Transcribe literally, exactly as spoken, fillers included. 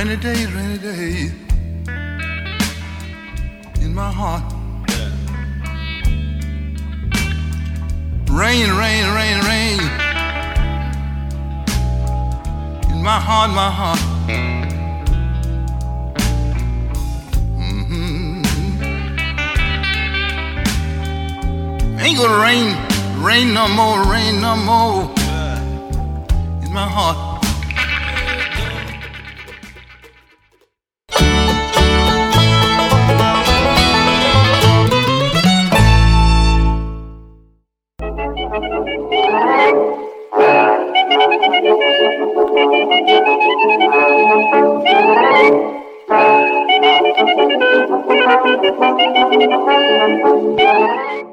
Rainy days, rainy days in my heart. Rain, rain, rain, rain in my heart, my heart. Mm-hmm. Ain't gonna rain, rain no more, rain no more in my heart. Thank you.